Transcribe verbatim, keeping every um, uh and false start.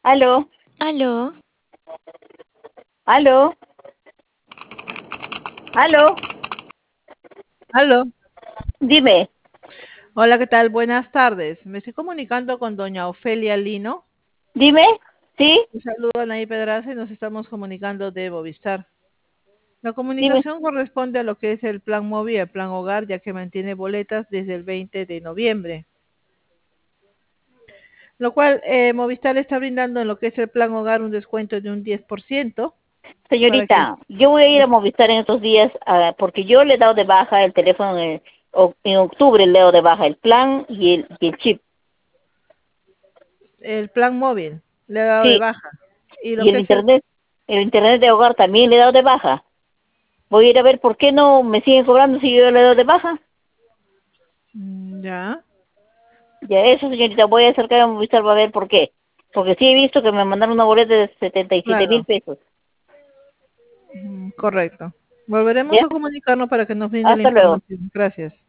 Aló, Aló, aló, aló, Aló. dime, Hola, ¿qué tal? Buenas tardes. Me estoy comunicando con doña Ofelia Lino. dime, ¿sí? Un saludo a Anaí Pedraza y nos estamos comunicando de Movistar. La Dime, comunicación corresponde a lo que es el plan móvil, el plan hogar, ya que mantiene boletas desde el veinte de noviembre. Lo cual eh, Movistar está brindando en lo que es el plan hogar un descuento de un diez por ciento para que... señorita, yo voy a ir a Movistar en estos días ah, porque yo le he dado de baja el teléfono en, o- en octubre, le he dado de baja el plan y el, y el chip, El plan móvil le ha dado de sí, baja. Y lo y el que es el... internet, el internet de hogar también le he dado de baja. Voy a ir a ver por qué no me siguen cobrando si yo le he dado de baja. Mm, Ya, Ya eso, señorita, voy a acercar a Movistar para ver por qué. Porque sí he visto que me mandaron una boleta de setenta y siete mil claro, pesos. mm, correcto. Volveremos ¿Ya? a comunicarnos para que nos brinde la Hasta luego. información. Gracias.